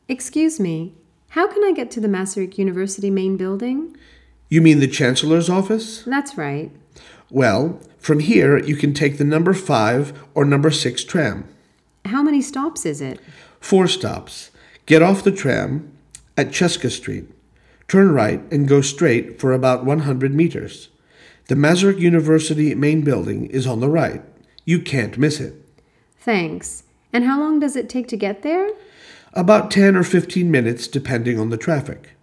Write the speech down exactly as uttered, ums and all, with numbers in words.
Excuse me, how can I get to the Masaryk University main building? You mean the Chancellor's office? That's right. Well, from here you can take the number five or number six tram. How many stops is it? Four stops. Get off the tram at Cheska Street. Turn right and go straight for about one hundred meters. The Masaryk University main building is on the right. You can't miss it. Thanks. And how long does it take to get there? About ten or fifteen minutes depending on the traffic.